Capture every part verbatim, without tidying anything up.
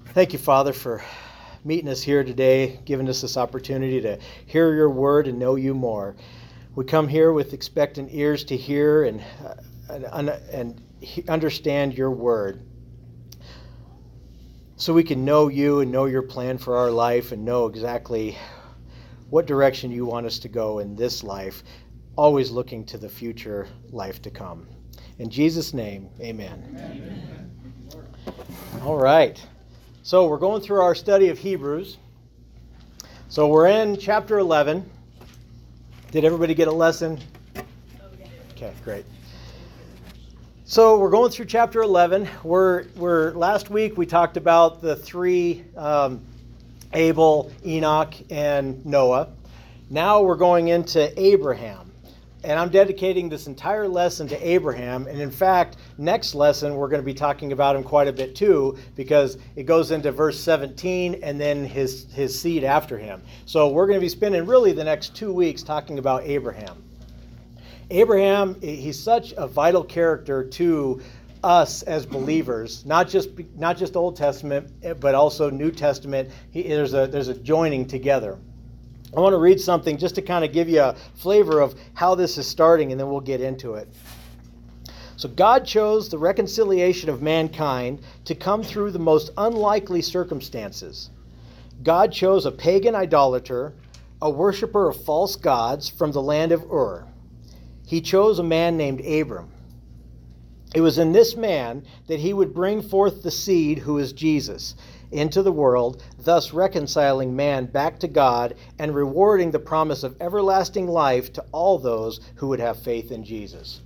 Thank you, Father, for meeting us here today, giving us this opportunity to hear your word and know you more. We come here with expectant ears to hear and, uh, and, and understand your word, so we can know you and know your plan for our life and know exactly what direction you want us to go in this life, always looking to the future life to come. In Jesus' name, amen. Amen. All right. So we're going through our study of Hebrews. So we're in chapter eleven. Did everybody get a lesson? Okay, great. So we're going through chapter eleven. We're, we're last week we talked about the three, um, Abel, Enoch, and Noah. Now we're going into Abraham. And I'm dedicating this entire lesson to Abraham. And in fact, next lesson, we're going to be talking about him quite a bit too, because it goes into verse seventeen and then his, his seed after him. So we're going to be spending really the next two weeks talking about Abraham. Abraham, he's such a vital character to us as believers, not just not just Old Testament, but also New Testament. He, there's a there's a joining together. I want to read something just to kind of give you a flavor of how this is starting, and then we'll get into it. So God chose the reconciliation of mankind to come through the most unlikely circumstances. God chose a pagan idolater, a worshiper of false gods from the land of Ur. He chose a man named Abram. It was in this man that he would bring forth the seed who is Jesus into the world, thus reconciling man back to God and rewarding the promise of everlasting life to all those who would have faith in Jesus.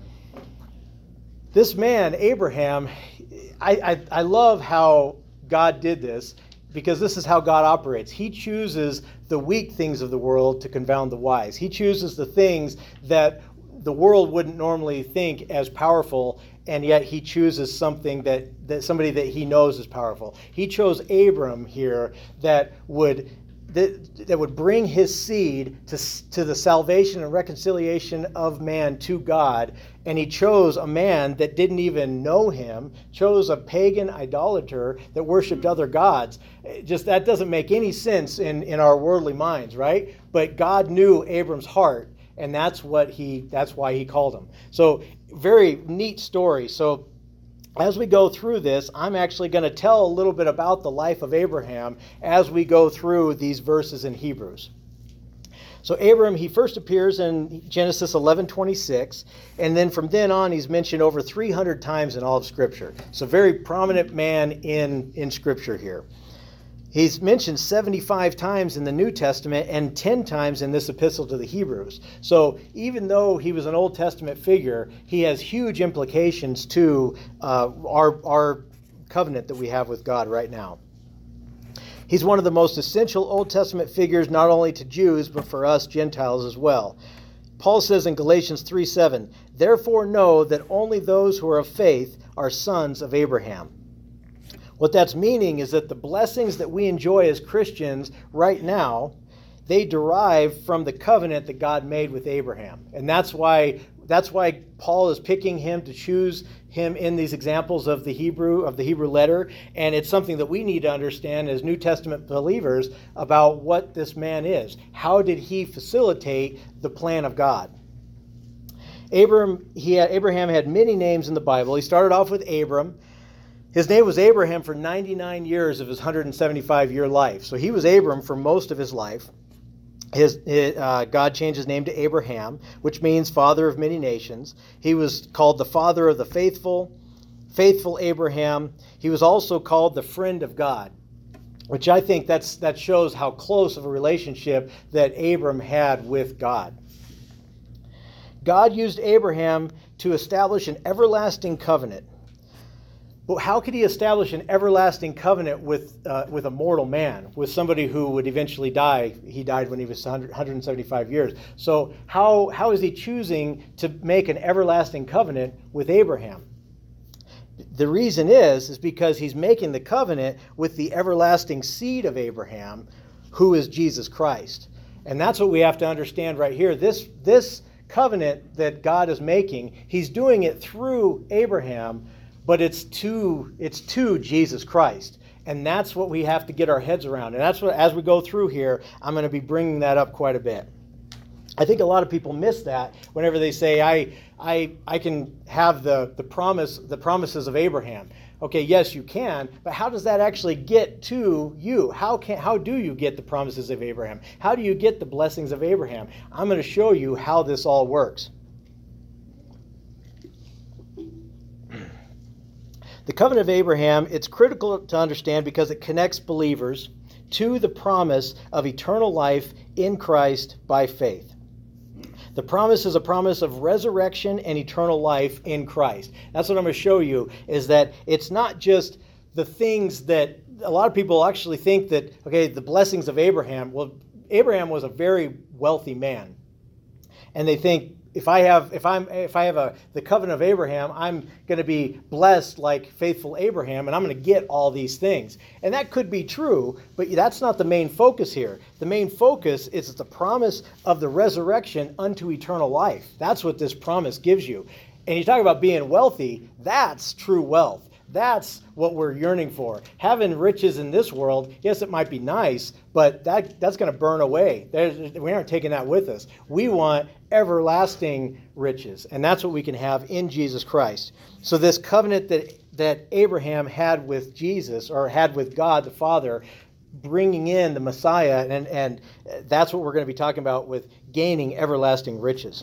This man, Abraham, I, I, I love how God did this, because this is how God operates. He chooses the weak things of the world to confound the wise. He chooses the things that the world wouldn't normally think as powerful, and yet he chooses something that, that somebody that he knows is powerful. He chose Abram here that would that, that would bring his seed to, to the salvation and reconciliation of man to God. And he chose a man that didn't even know him, chose a pagan idolater that worshiped other gods. Just that doesn't make any sense in, in our worldly minds, right? But God knew Abram's heart. And that's what he that's why he called him. So very neat story. So as we go through this, I'm actually going to tell a little bit about the life of Abraham as we go through these verses in Hebrews. So Abram, he first appears in Genesis eleven twenty-six, and then from then on he's mentioned over three hundred times in all of Scripture. So very prominent man in, in Scripture here. He's mentioned seventy-five times in the New Testament and ten times in this epistle to the Hebrews. So even though he was an Old Testament figure, he has huge implications to uh, our, our covenant that we have with God right now. He's one of the most essential Old Testament figures, not only to Jews, but for us Gentiles as well. Paul says in Galatians three seven, "Therefore know that only those who are of faith are sons of Abraham." What that's meaning is that the blessings that we enjoy as Christians right now, they derive from the covenant that God made with Abraham. And that's why that's why Paul is picking him to choose him in these examples of the Hebrew of the Hebrew letter. And it's something that we need to understand as New Testament believers about what this man is. How did he facilitate the plan of God? Abram, he had, Abraham had many names in the Bible. He started off with Abram. His name was Abraham for ninety-nine years of his one hundred seventy-five year life. So he was Abram for most of his life. His, uh, God changed his name to Abraham, which means father of many nations. He was called the father of the faithful, faithful Abraham. He was also called the friend of God, which I think that's that shows how close of a relationship that Abram had with God. God used Abraham to establish an everlasting covenant. But how could he establish an everlasting covenant with uh, with a mortal man, with somebody who would eventually die? He died when he was one hundred seventy-five years. So how how is he choosing to make an everlasting covenant with Abraham? The reason is, is because he's making the covenant with the everlasting seed of Abraham, who is Jesus Christ. And that's what we have to understand right here. This, this covenant that God is making, he's doing it through Abraham, but it's to, it's to Jesus Christ. And that's what we have to get our heads around. And that's what, as we go through here, I'm going to be bringing that up quite a bit. I think a lot of people miss that whenever they say, I I I can have the, the promise, the promises of Abraham. Okay, yes, you can, but how does that actually get to you? How can how do you get the promises of Abraham? How do you get the blessings of Abraham? I'm going to show you how this all works. The covenant of Abraham, it's critical to understand because it connects believers to the promise of eternal life in Christ by faith. The promise is a promise of resurrection and eternal life in Christ. That's what I'm going to show you, is that it's not just the things that a lot of people actually think that, okay, the blessings of Abraham. Well, Abraham was a very wealthy man. And they think, if I have if I'm if I have a the covenant of Abraham, I'm going to be blessed like faithful Abraham, and I'm going to get all these things. And that could be true, but that's not the main focus here. The main focus is the promise of the resurrection unto eternal life. That's what this promise gives you. And you talk about being wealthy, that's true wealth. That's what we're yearning for. Having riches in this world, yes, it might be nice, but that that's going to burn away. There's, we aren't taking that with us. We want everlasting riches, and that's what we can have in Jesus Christ. So this covenant that, that Abraham had with Jesus, or had with God the Father, bringing in the Messiah, and, and that's what we're going to be talking about with gaining everlasting riches.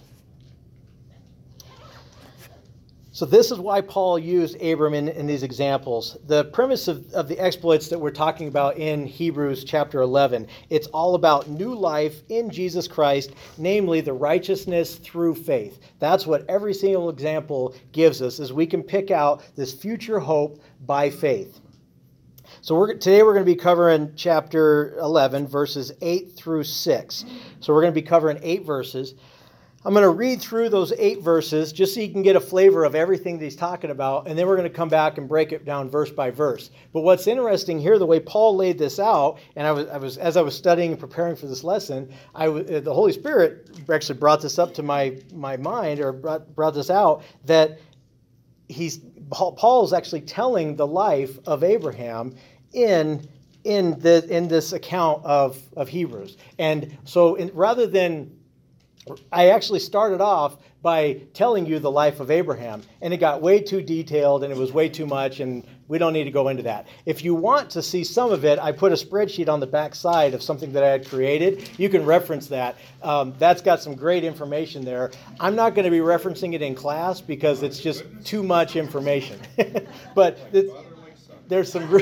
So this is why Paul used Abram in, in these examples. The premise of, of the exploits that we're talking about in Hebrews chapter eleven, it's all about new life in Jesus Christ, namely the righteousness through faith. That's what every single example gives us, is we can pick out this future hope by faith. So we're, today we're going to be covering chapter eleven, verses eight through six. So we're going to be covering eight verses. I'm going to read through those eight verses just so you can get a flavor of everything that he's talking about, and then we're going to come back and break it down verse by verse. But what's interesting here, the way Paul laid this out, and I was, I was as I was studying and preparing for this lesson, I w- the Holy Spirit actually brought this up to my, my mind, or brought, brought this out, that he's Paul is actually telling the life of Abraham in in the in this account of, of Hebrews. And so in, rather than I actually started off by telling you the life of Abraham, and it got way too detailed and it was way too much, and we don't need to go into that. If you want to see some of it, I put a spreadsheet on the back side of something that I had created. You can reference that. Um, that's got some great information there. I'm not going to be referencing it in class because it's just too much information. But it's, there's some...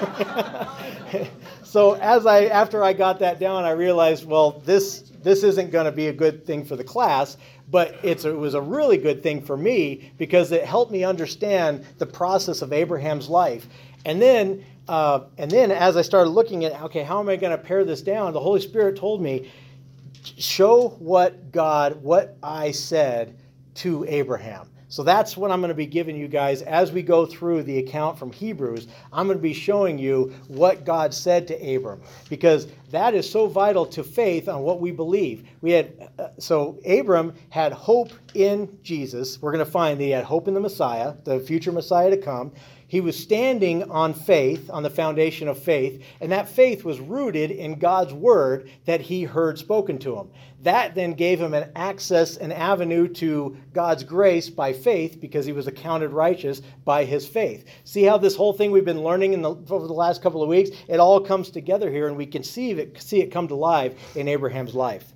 So as I after I got that down, I realized, well, this... This isn't going to be a good thing for the class, but it's, it was a really good thing for me because it helped me understand the process of Abraham's life. And then, uh, and then as I started looking at, okay, how am I going to pare this down? The Holy Spirit told me, show what God, what I said to Abraham. So that's what I'm going to be giving you guys as we go through the account from Hebrews. I'm going to be showing you what God said to Abram, because that is so vital to faith on what we believe. We had uh, so Abram had hope in Jesus. We're going to find that he had hope in the Messiah, the future Messiah to come. He was standing on faith, on the foundation of faith, and that faith was rooted in God's word that he heard spoken to him. That then gave him an access, an avenue to God's grace by faith, because he was accounted righteous by his faith. See how this whole thing we've been learning in the, over the last couple of weeks, it all comes together here, and we can see it, see it come to life in Abraham's life.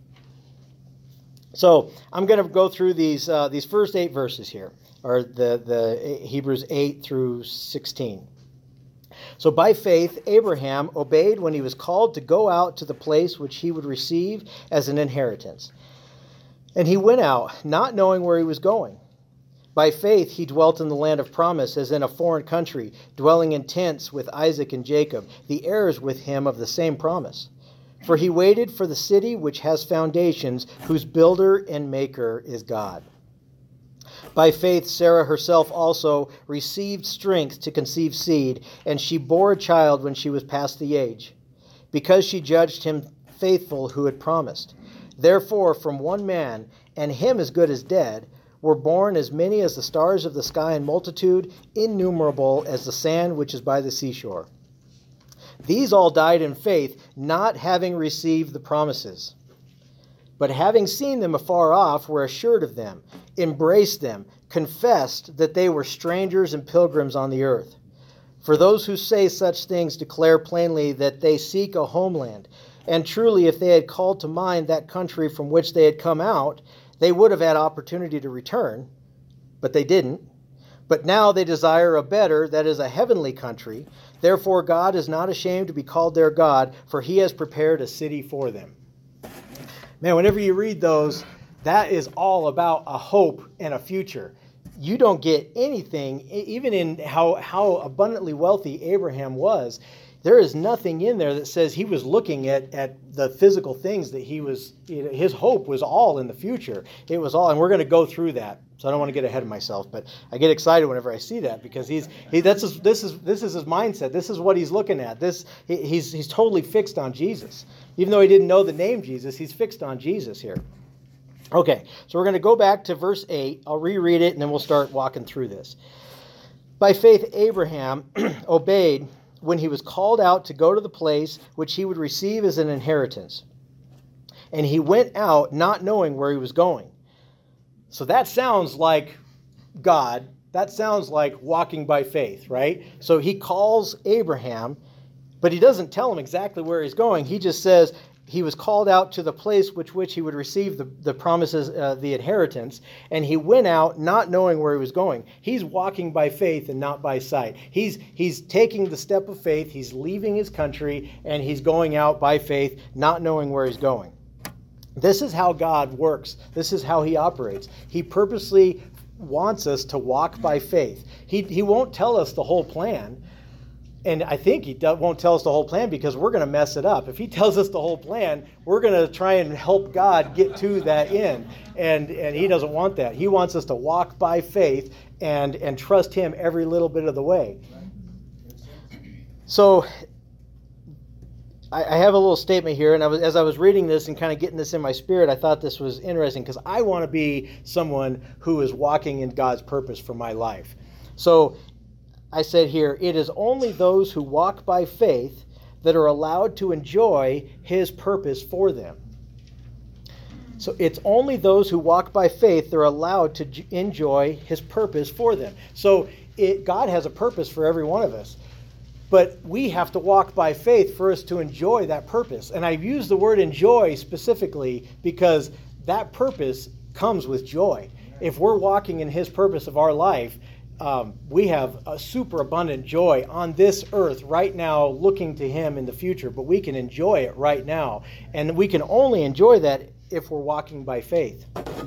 So I'm going to go through these uh, these first eight verses here, or the, the Hebrews eight through sixteen. So by faith, Abraham obeyed when he was called to go out to the place which he would receive as an inheritance. And he went out, not knowing where he was going. By faith, he dwelt in the land of promise, as in a foreign country, dwelling in tents with Isaac and Jacob, the heirs with him of the same promise. For he waited for the city which has foundations, whose builder and maker is God. By faith, Sarah herself also received strength to conceive seed, and she bore a child when she was past the age, because she judged him faithful who had promised. Therefore, from one man, and him as good as dead, were born as many as the stars of the sky in multitude, innumerable as the sand which is by the seashore. These all died in faith, not having received the promises, but having seen them afar off, were assured of them, embraced them, confessed that they were strangers and pilgrims on the earth. For those who say such things declare plainly that they seek a homeland. And truly, if they had called to mind that country from which they had come out, they would have had opportunity to return, but they didn't. But now they desire a better, that is, a heavenly country. Therefore God is not ashamed to be called their God, for he has prepared a city for them. Man, whenever you read those, that is all about a hope and a future. You don't get anything, even in how, how abundantly wealthy Abraham was. There is nothing in there that says he was looking at, at the physical things that he was, you know, his hope was all in the future. It was all, and we're going to go through that. So I don't want to get ahead of myself, but I get excited whenever I see that because he's he that's his, this is this is his mindset. This is what he's looking at. This he, he's he's totally fixed on Jesus. Even though he didn't know the name Jesus, he's fixed on Jesus here. Okay, so we're going to go back to verse eight. I'll reread it and then we'll start walking through this. By faith Abraham obeyed when he was called out to go to the place which he would receive as an inheritance. And he went out not knowing where he was going. So that sounds like God. That sounds like walking by faith, right? So he calls Abraham, but he doesn't tell him exactly where he's going. He just says he was called out to the place which which he would receive the, the promises, uh, the inheritance, and he went out not knowing where he was going. He's walking by faith and not by sight. He's he's taking the step of faith. He's leaving his country, and he's going out by faith, not knowing where he's going. This is how God works. This is how he operates. He purposely wants us to walk by faith. He, he won't tell us the whole plan. And I think he won't tell us the whole plan because we're going to mess it up. If he tells us the whole plan, we're going to try and help God get to that end. And, and he doesn't want that. He wants us to walk by faith and, and trust him every little bit of the way. So I have a little statement here, and I was, as I was reading this and kind of getting this in my spirit, I thought this was interesting because I want to be someone who is walking in God's purpose for my life. So I said here, it is only those who walk by faith that are allowed to enjoy his purpose for them. So it's only those who walk by faith that are allowed to j- enjoy his purpose for them. So it, God has a purpose for every one of us. But we have to walk by faith for us to enjoy that purpose. And I use the word enjoy specifically because that purpose comes with joy. If we're walking in his purpose of our life, um, we have a super abundant joy on this earth right now, looking to him in the future. But we can enjoy it right now. And we can only enjoy that if we're walking by faith.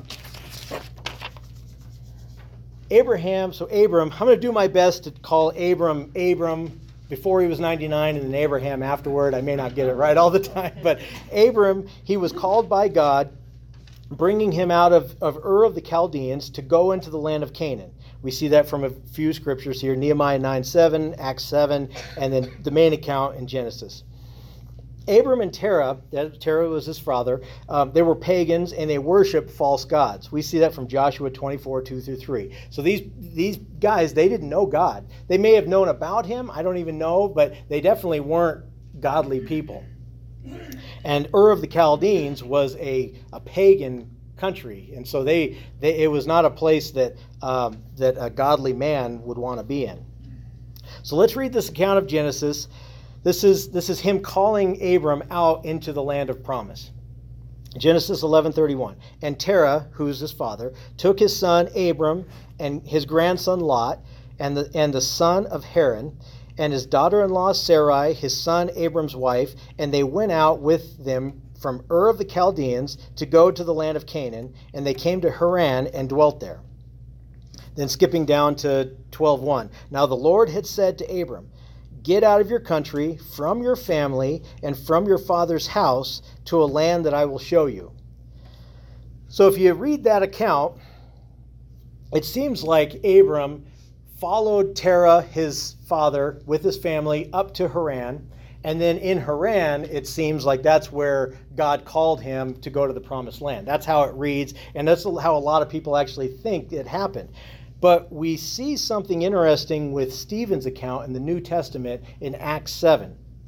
Abraham, so Abram, I'm going to do my best to call Abram Abram before he was ninety-nine, and then Abraham afterward. I may not get it right all the time, but Abram, he was called by God, bringing him out of, of Ur of the Chaldeans to go into the land of Canaan. We see that from a few scriptures here, Nehemiah nine seven, Acts seven, and then the main account in Genesis. Abram and Terah, that, Terah was his father, um, they were pagans and they worshiped false gods. We see that from Joshua twenty-four, two through three. So these, these guys, they didn't know God. They may have known about him, I don't even know, but they definitely weren't godly people. And Ur of the Chaldeans was a, a pagan country, and so they, they it was not a place that, um, that a godly man would want to be in. So let's read this account of Genesis. This is this is him calling Abram out into the land of promise. Genesis eleven thirty-one. And Terah, who's his father, took his son Abram and his grandson Lot and the and the son of Haran and his daughter-in-law Sarai, his son Abram's wife, and they went out with them from Ur of the Chaldeans to go to the land of Canaan, and they came to Haran and dwelt there. Then skipping down to twelve one. Now the Lord had said to Abram, get out of your country, from your family, and from your father's house to a land that I will show you. So if you read that account, it seems like Abram followed Terah, his father, with his family up to Haran. And then in Haran, it seems like that's where God called him to go to the promised land. That's how it reads, and that's how a lot of people actually think it happened. But we see something interesting with Stephen's account in the New Testament in Acts seven.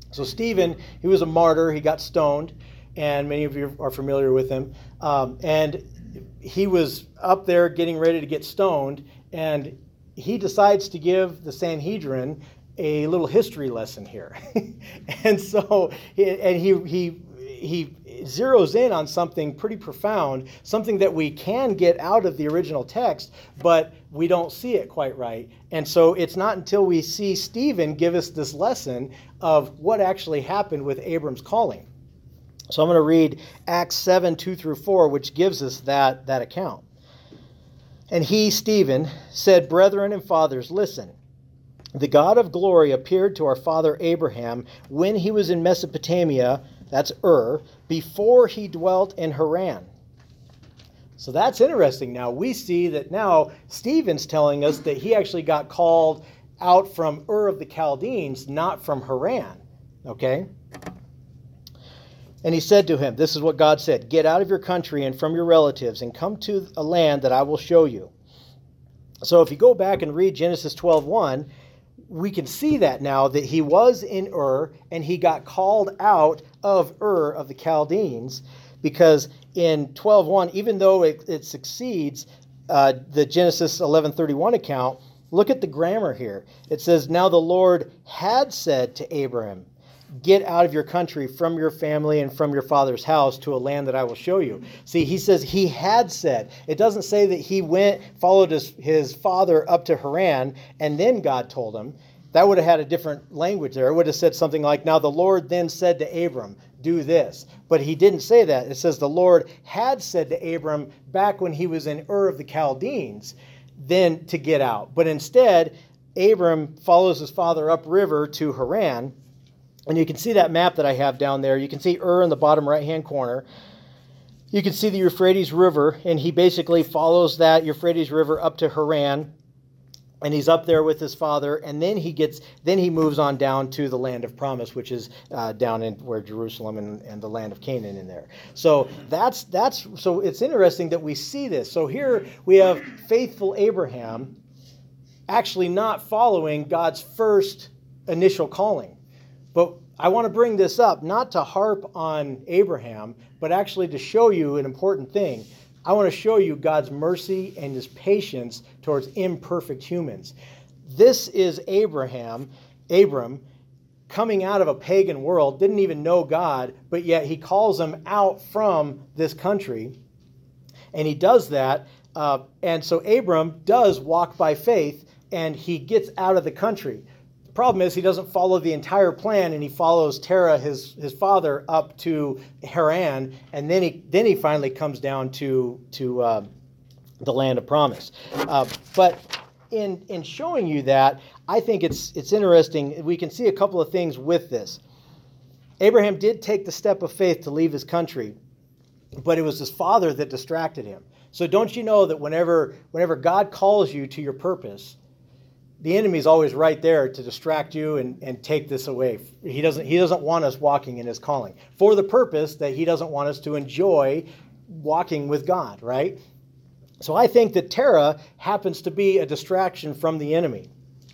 So Stephen, he was a martyr. He got stoned, and many of you are familiar with him. Um, and he was up there getting ready to get stoned, and he decides to give the Sanhedrin a little history lesson here. And so, and he he he zeroes in on something pretty profound, something that we can get out of the original text, but we don't see it quite right. And so it's not until we see Stephen give us this lesson of what actually happened with Abram's calling. So I'm going to read Acts seven, two through four, which gives us that, that account. And he, Stephen, said, "Brethren and fathers, listen. The God of glory appeared to our father Abraham when he was in Mesopotamia," that's Ur, "before he dwelt in Haran." So that's interesting. Now we see that now Stephen's telling us that he actually got called out from Ur of the Chaldeans, not from Haran. Okay? And he said to him, this is what God said, "Get out of your country and from your relatives and come to a land that I will show you." So if you go back and read Genesis twelve one, we can see that now that he was in Ur and he got called out of Ur of the Chaldeans, because in twelve one, even though it, it succeeds uh, the Genesis eleven thirty-one account, look at the grammar here. It says, "Now the Lord had said to Abraham, get out of your country, from your family, and from your father's house to a land that I will show you." See, he says he had said. It doesn't say that he went, followed his, his father up to Haran, and then God told him. That would have had a different language there. It would have said something like, "Now the Lord then said to Abram, do this." But he didn't say that. It says the Lord had said to Abram back when he was in Ur of the Chaldeans, then to get out. But instead, Abram follows his father upriver to Haran. And you can see that map that I have down there. You can see Ur in the bottom right-hand corner. You can see the Euphrates River, and he basically follows that Euphrates River up to Haran, and he's up there with his father, and then he gets, then he moves on down to the land of promise, which is uh, down in where Jerusalem and, and the land of Canaan in there. So that's that's so it's interesting that we see this. So here we have faithful Abraham actually not following God's first initial calling. But I want to bring this up, not to harp on Abraham, but actually to show you an important thing. I want to show you God's mercy and his patience towards imperfect humans. This is Abraham, Abram, coming out of a pagan world, didn't even know God, but yet he calls him out from this country. And he does that. Uh, and so Abram does walk by faith, and he gets out of the country. Problem is he doesn't follow the entire plan, and he follows Terah, his his father, up to Haran, and then he then he finally comes down to to uh, the land of promise. Uh, but in in showing you that, I think it's it's interesting. We can see a couple of things with this. Abraham did take the step of faith to leave his country, but it was his father that distracted him. So don't you know that whenever whenever God calls you to your purpose, the enemy is always right there to distract you and, and take this away. He doesn't, he doesn't want us walking in his calling for the purpose that he doesn't want us to enjoy walking with God, right? So I think that Terah happens to be a distraction from the enemy.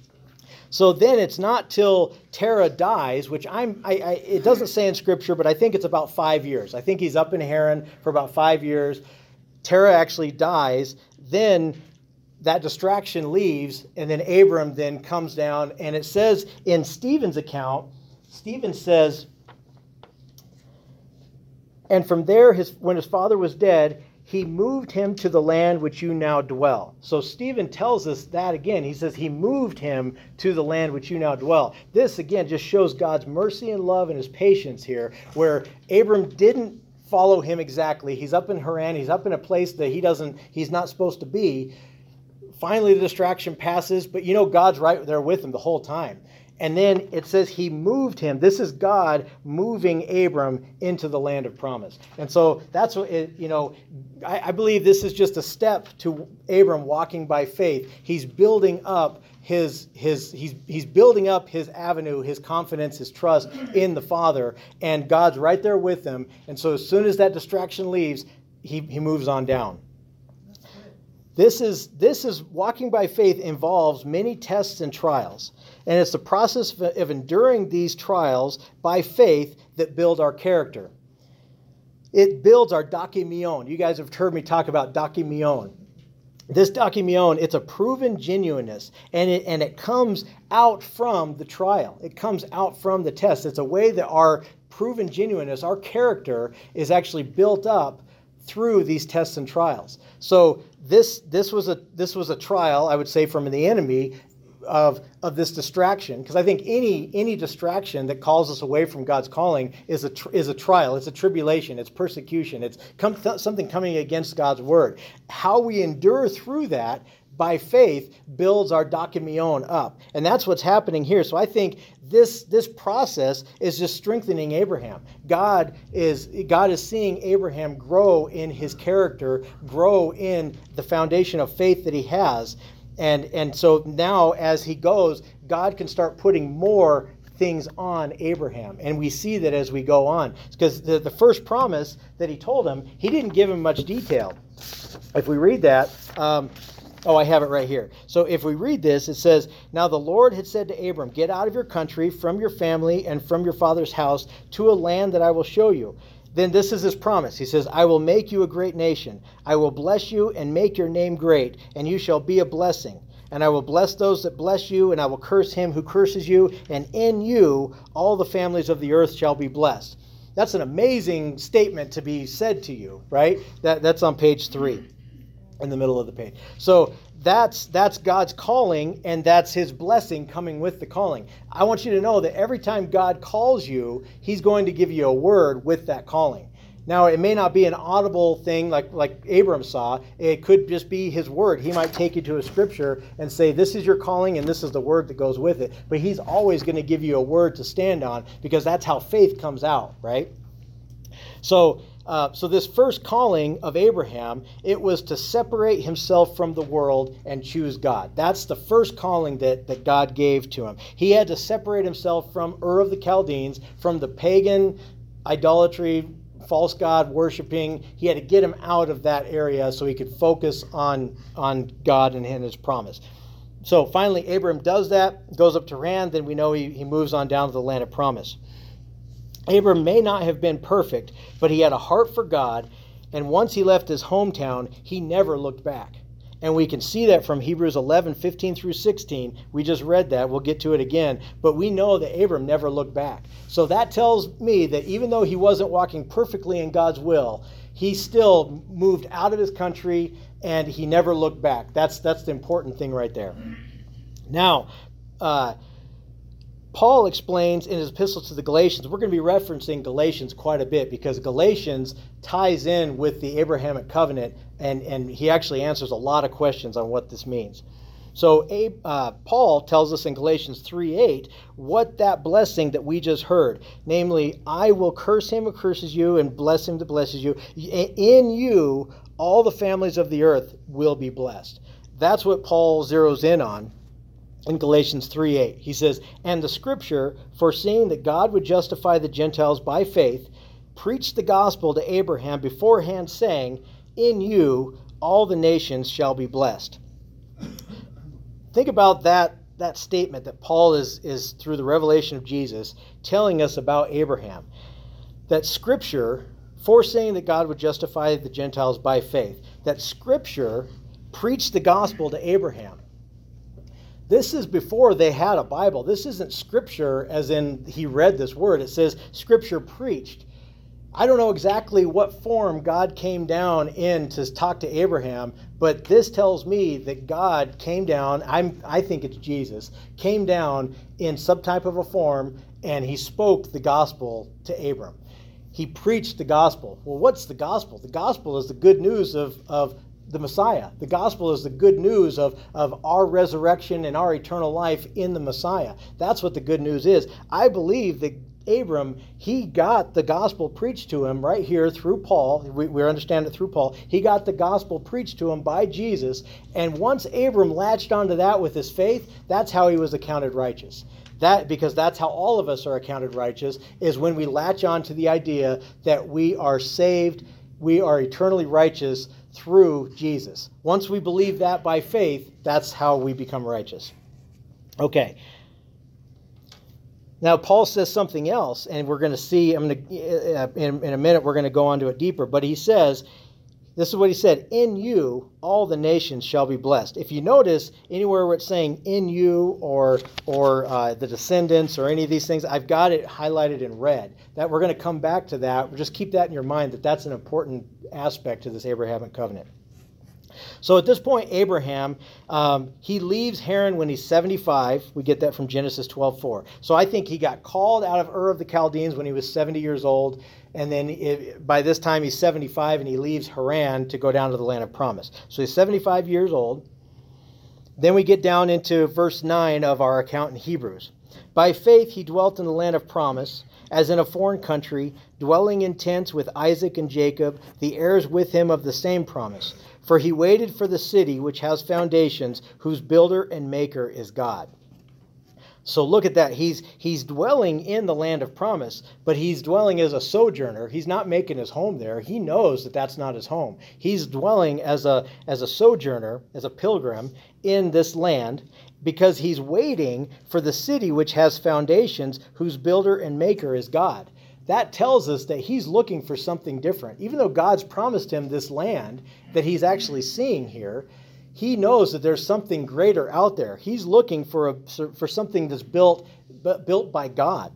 So then it's not till Terah dies, which I'm, I, I, it doesn't say in Scripture, but I think it's about five years. I think he's up in Haran for about five years. Terah actually dies. Then that distraction leaves, and then Abram then comes down, and it says in Stephen's account, Stephen says, "And from there, his, when his father was dead, he moved him to the land which you now dwell." So Stephen tells us that again. He says he moved him to the land which you now dwell. This, again, just shows God's mercy and love and his patience here, where Abram didn't follow him exactly. He's up in Haran. He's up in a place that he doesn't, he's not supposed to be. Finally, the distraction passes, but you know God's right there with him the whole time. And then it says he moved him. This is God moving Abram into the land of promise. And so that's what, it, you know, I, I believe this is just a step to Abram walking by faith. He's building up his, his, he's, he's building up his avenue, his confidence, his trust in the Father, and God's right there with him. And so as soon as that distraction leaves, he, he moves on down. This is, this is walking by faith involves many tests and trials. And it's the process of, of enduring these trials by faith that build our character. It builds our dakimion. You guys have heard me talk about dakimion. This dakimion, it's a proven genuineness, and it, and it comes out from the trial. It comes out from the test. It's a way that our proven genuineness, our character, is actually built up through these tests and trials. So this this was a this was a trial, I would say, from the enemy of of this distraction, because I think any any distraction that calls us away from God's calling is a tr- is a trial. It's a tribulation. It's persecution. It's come th- something coming against God's word. How we endure through that by faith builds our dakimion up, and that's what's happening here. So I think this this process is just strengthening Abraham. God is God is seeing Abraham grow in his character, grow in the foundation of faith that he has. And and so now as he goes, God can start putting more things on Abraham. And we see that as we go on. Because the, the first promise that he told him, he didn't give him much detail. If we read that, um, oh, I have it right here. So if we read this, it says, "Now the Lord had said to Abram, get out of your country, from your family, and from your father's house, to a land that I will show you. Then this is his promise. He says, I will make you a great nation. I will bless you and make your name great, and you shall be a blessing. And I will bless those that bless you, and I will curse him who curses you, and in you all the families of the earth shall be blessed." That's an amazing statement to be said to you, right? That, that's on page three, in the middle of the page. So that's that's God's calling, and that's his blessing coming with the calling. I want you to know that every time God calls you, he's going to give you a word with that calling. Now, it may not be an audible thing like, like Abram saw. It could just be his word. He might take you to a scripture and say, this is your calling, and this is the word that goes with it. But he's always going to give you a word to stand on, because that's how faith comes out, right? So, uh, so this first calling of Abraham, it was to separate himself from the world and choose God. That's the first calling that, that God gave to him. He had to separate himself from Ur of the Chaldeans, from the pagan idolatry, false god worshiping. He had to get him out of that area so he could focus on, on God and his promise. So finally, Abram does that, goes up to Haran. Then we know he, he moves on down to the land of promise. Abram may not have been perfect, but he had a heart for God, and once he left his hometown, he never looked back. And we can see that from Hebrews eleven, fifteen through sixteen. We just read that. We'll get to it again. But we know that Abram never looked back. So that tells me that even though he wasn't walking perfectly in God's will, he still moved out of his country, and he never looked back. That's, that's the important thing right there. Now, uh, Paul explains in his epistle to the Galatians, we're going to be referencing Galatians quite a bit, because Galatians ties in with the Abrahamic covenant, and, and he actually answers a lot of questions on what this means. So uh, Paul tells us in Galatians three eight what that blessing that we just heard, namely, I will curse him who curses you and bless him that blesses you. In you, all the families of the earth will be blessed. That's what Paul zeroes in on in Galatians three eight. He says, and the scripture, foreseeing that God would justify the Gentiles by faith, preached the gospel to Abraham beforehand, saying, in you all the nations shall be blessed. Think about that, that statement that Paul is, is, through the revelation of Jesus, telling us about Abraham. That scripture, foreseeing that God would justify the Gentiles by faith, that scripture preached the gospel to Abraham. This is before they had a Bible. This isn't scripture as in he read this word. It says scripture preached. I don't know exactly what form God came down in to talk to Abraham, but this tells me that God came down, I'm, I think it's Jesus, came down in some type of a form, and he spoke the gospel to Abram. He preached the gospel. Well, what's the gospel? The gospel is the good news of, of the Messiah. The gospel is the good news of, of our resurrection and our eternal life in the Messiah. That's what the good news is. I believe that Abram, he got the gospel preached to him right here through Paul. We, we understand it through Paul. He got the gospel preached to him by Jesus. And once Abram latched onto that with his faith, that's how he was accounted righteous. That, because that's how all of us are accounted righteous, is when we latch on to the idea that we are saved, we are eternally righteous through Jesus. Once we believe that by faith, that's how we become righteous. Okay. Now, Paul says something else, and we're going to see, I'm going to, uh, in, in a minute, we're going to go on to it deeper, but he says, this is what he said, in you, all the nations shall be blessed. If you notice, anywhere where it's saying in you or or uh, the descendants or any of these things, I've got it highlighted in red. That we're going to come back to that. Just keep that in your mind, that that's an important aspect to this Abrahamic covenant. So at this point, Abraham, um, he leaves Haran when he's seventy-five. We get that from Genesis twelve four. So I think he got called out of Ur of the Chaldeans when he was seventy years old. And then it, by this time he's seventy-five and he leaves Haran to go down to the land of promise. So he's seventy-five years old. Then we get down into verse nine of our account in Hebrews. By faith he dwelt in the land of promise, as in a foreign country, dwelling in tents with Isaac and Jacob, the heirs with him of the same promise. For he waited for the city which has foundations, whose builder and maker is God. So look at that. He's he's dwelling in the land of promise, but he's dwelling as a sojourner. He's not making his home there. He knows that that's not his home. He's dwelling as a as a sojourner, as a pilgrim in this land, because he's waiting for the city which has foundations, whose builder and maker is God. That tells us that he's looking for something different. Even though God's promised him this land that he's actually seeing here, he knows that there's something greater out there. He's looking for a for something that's built built by God.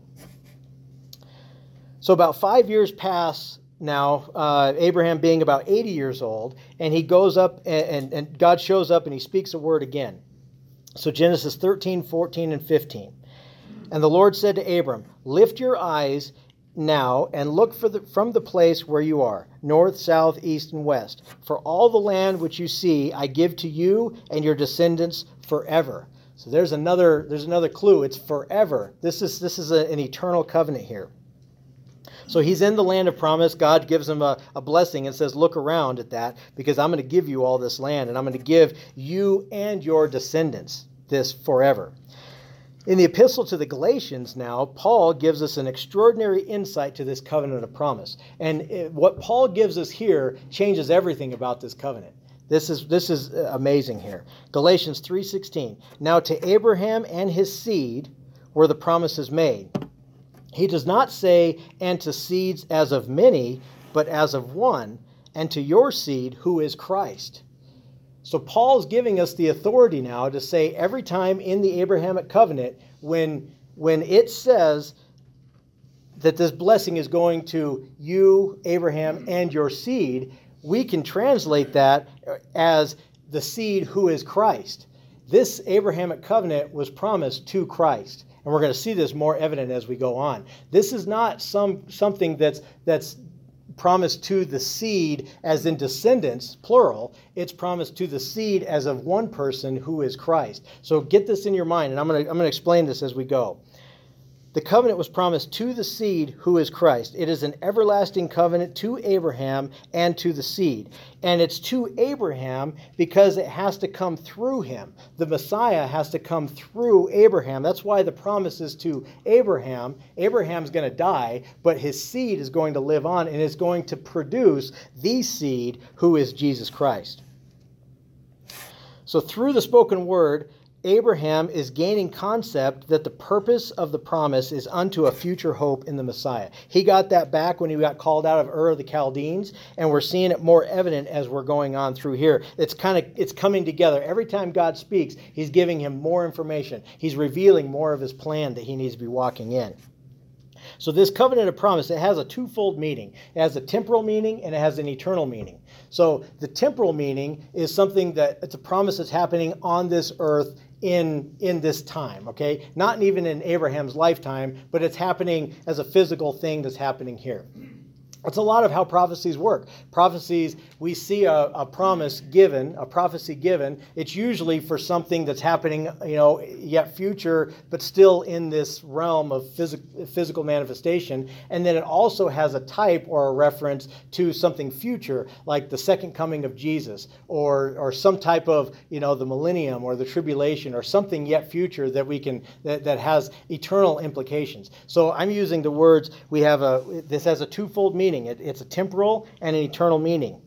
So about five years pass now, uh, Abraham being about eighty years old, and he goes up and, and, and God shows up and he speaks a word again. So Genesis thirteen, fourteen, and fifteen. And the Lord said to Abram, lift your eyes now and look for the, from the place where you are, north, south, east, and west. For all the land which you see, I give to you and your descendants forever. So there's another there's another clue. It's forever. This is this is a, an eternal covenant here. So he's in the land of promise. God gives him a, a blessing and says, look around at that, because I'm going to give you all this land, and I'm going to give you and your descendants this forever. In the epistle to the Galatians now, Paul gives us an extraordinary insight to this covenant of promise. And it, what Paul gives us here changes everything about this covenant. This is this is amazing here. Galatians three sixteen. Now to Abraham and his seed were the promises made. He does not say, and to seeds as of many, but as of one, and to your seed who is Christ. So Paul's giving us the authority now to say every time in the Abrahamic covenant, when, when it says that this blessing is going to you, Abraham, and your seed, we can translate that as the seed who is Christ. This Abrahamic covenant was promised to Christ. And we're going to see this more evident as we go on. This is not some something that's that's promised to the seed as in descendants, plural. It's promised to the seed as of one person who is Christ. So get this in your mind, and I'm going to I'm going to explain this as we go. The covenant was promised to the seed who is Christ. It is an everlasting covenant to Abraham and to the seed. And it's to Abraham because it has to come through him. The Messiah has to come through Abraham. That's why the promise is to Abraham. Abraham's going to die, but his seed is going to live on and is going to produce the seed who is Jesus Christ. So through the spoken word, Abraham is gaining concept that the purpose of the promise is unto a future hope in the Messiah. He got that back when he got called out of Ur of the Chaldeans, and we're seeing it more evident as we're going on through here. It's kind of it's coming together. Every time God speaks, he's giving him more information. He's revealing more of his plan that he needs to be walking in. So this covenant of promise, it has a twofold meaning. It has a temporal meaning and it has an eternal meaning. So the temporal meaning is something that it's a promise that's happening on this earth in in this time, okay? Not even in Abraham's lifetime, but it's happening as a physical thing that's happening here. It's a lot of how prophecies work. Prophecies, we see a, a promise given, a prophecy given. It's usually for something that's happening, you know, yet future, but still in this realm of phys- physical manifestation. And then it also has a type or a reference to something future, like the second coming of Jesus, or or some type of, you know, the millennium or the tribulation, or something yet future that we can that, that has eternal implications. So I'm using the words. We have a this has a twofold meaning. It, it's a temporal and an eternal meaning.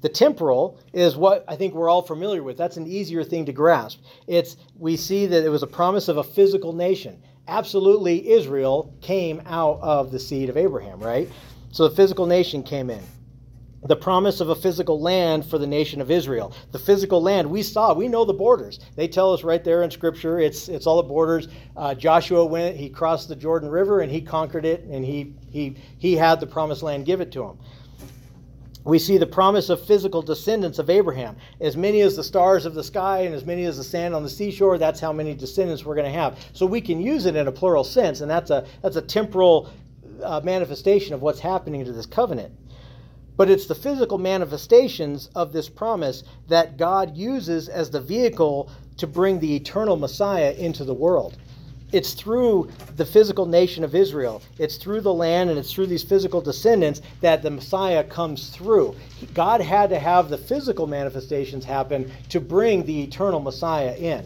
The temporal is what I think we're all familiar with. That's an easier thing to grasp. It's we see that it was a promise of a physical nation. Absolutely, Israel came out of the seed of Abraham, right? So the physical nation came in. The promise of a physical land for the nation of Israel. The physical land, we saw, we know the borders. They tell us right there in Scripture, it's it's all the borders. Uh, Joshua went, he crossed the Jordan River, and he conquered it, and he he he had the promised land give it to him. We see the promise of physical descendants of Abraham. As many as the stars of the sky and as many as the sand on the seashore, that's how many descendants we're going to have. So we can use it in a plural sense, and that's a that's a temporal uh, manifestation of what's happening to this covenant. But it's the physical manifestations of this promise that God uses as the vehicle to bring the eternal Messiah into the world. It's through the physical nation of Israel. It's through the land and it's through these physical descendants that the Messiah comes through. God had to have the physical manifestations happen to bring the eternal Messiah in.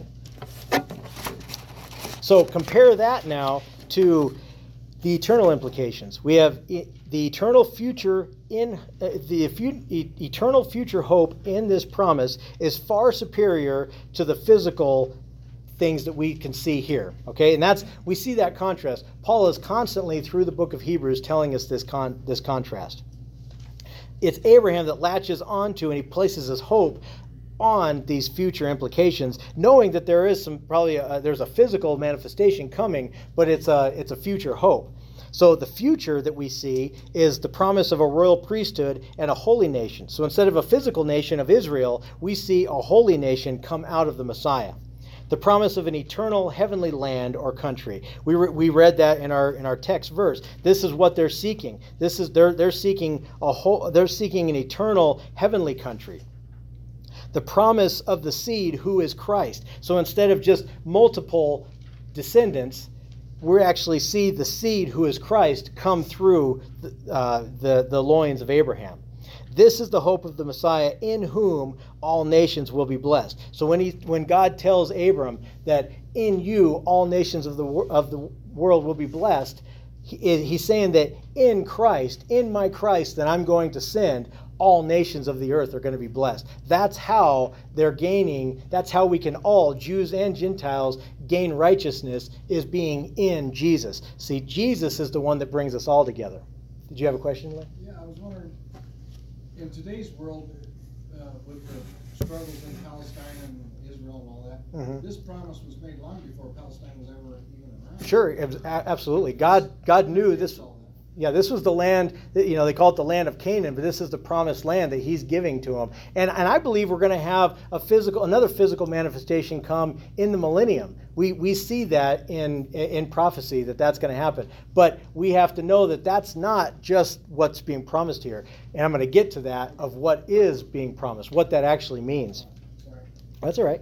So compare that now to the eternal implications. We have the eternal future in uh, the eternal future hope in this promise is far superior to the physical things that we can see here. Okay, and that's we see that contrast. Paul is constantly through the book of Hebrews telling us this con this contrast. It's Abraham that latches onto and he places his hope on these future implications, knowing that there is some probably a, there's a physical manifestation coming, but it's a it's a future hope. So the future that we see is the promise of a royal priesthood and a holy nation. So instead of a physical nation of Israel, we see a holy nation come out of the Messiah. The promise of an eternal heavenly land or country. We re- we read that in our in our text verse. This is what they're seeking. This is they're they're seeking a whole they're seeking an eternal heavenly country. The promise of the seed who is Christ. So instead of just multiple descendants, we actually see the seed who is Christ come through the, uh, the, the loins of Abraham. This is the hope of the Messiah in whom all nations will be blessed. So when he when God tells Abram that in you all nations of the of the world will be blessed, he, he's saying that in Christ, in my Christ that I'm going to send, all nations of the earth are going to be blessed. That's how they're gaining, that's how we can all, Jews and Gentiles, gain righteousness, is being in Jesus. See, Jesus is the one that brings us all together. Did you have a question, Lee? Yeah, I was wondering, in today's world, uh, with the struggles in Palestine and Israel and all that, mm-hmm. this promise was made long before Palestine was ever even around. Sure, absolutely. God, God knew this. Yeah, this was the land, you know, they call it the land of Canaan, but this is the promised land that he's giving to them. And and I believe we're going to have a physical, another physical manifestation come in the millennium. We we see that in in prophecy that that's going to happen. But we have to know that that's not just what's being promised here. And I'm going to get to that of what is being promised, what that actually means. Sorry. That's all right.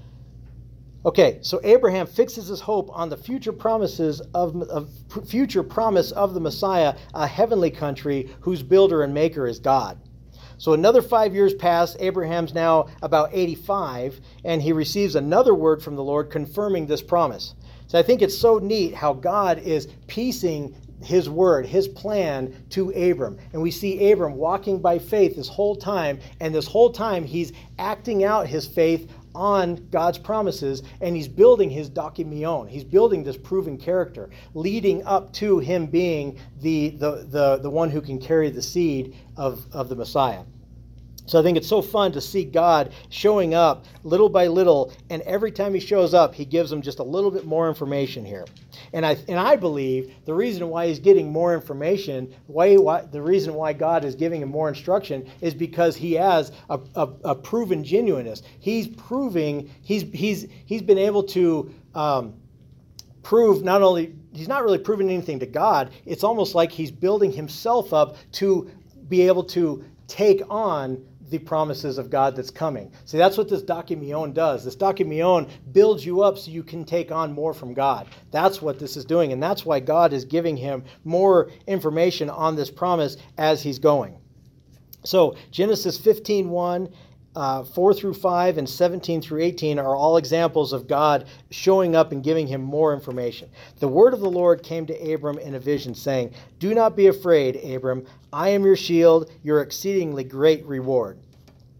Okay, so Abraham fixes his hope on the future promises of, of future promise of the Messiah, a heavenly country whose builder and maker is God. So another five years pass. Abraham's now about eighty-five, and he receives another word from the Lord confirming this promise. So I think it's so neat how God is piecing his word, his plan to Abram. And we see Abram walking by faith this whole time, and this whole time he's acting out his faith on God's promises, and he's building his dokimeon. He's building this proven character, leading up to him being the the the, the one who can carry the seed of, of the Messiah. So I think it's so fun to see God showing up little by little, and every time he shows up, he gives them just a little bit more information here. And I and I believe the reason why he's getting more information, why, why the reason why God is giving him more instruction is because he has a, a, a proven genuineness. He's proving he's he's he's been able to um, prove not only he's not really proving anything to God. It's almost like he's building himself up to be able to take on the promises of God that's coming. See, that's what this dokimeon does. This dokimeon builds you up so you can take on more from God. That's what this is doing, and that's why God is giving him more information on this promise as he's going. So Genesis fifteen one, uh, four through five, and seventeen through eighteen are all examples of God showing up and giving him more information. The word of the Lord came to Abram in a vision, saying, "Do not be afraid, Abram. I am your shield, your exceedingly great reward."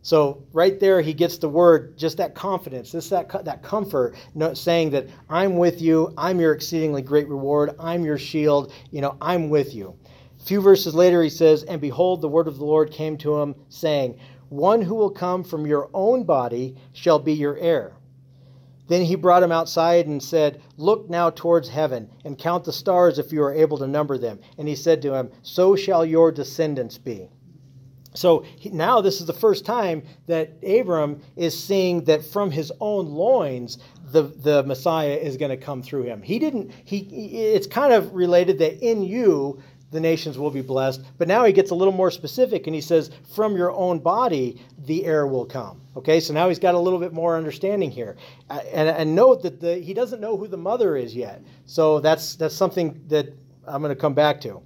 So right there, he gets the word, just that confidence, this that that comfort, saying that I'm with you, I'm your exceedingly great reward, I'm your shield, you know, I'm with you. A few verses later, he says, and behold, the word of the Lord came to him, saying, one who will come from your own body shall be your heir. Then he brought him outside and said, look now towards heaven and count the stars if you are able to number them. And he said to him, so shall your descendants be. So he, now this is the first time that Abram is seeing that from his own loins, the, the Messiah is going to come through him. He didn't, he, it's kind of related that in you, the nations will be blessed. But now he gets a little more specific and he says, from your own body, the heir will come. Okay, so now he's got a little bit more understanding here. Uh, and, and note that the, he doesn't know who the mother is yet. So that's, that's something that I'm going to come back to.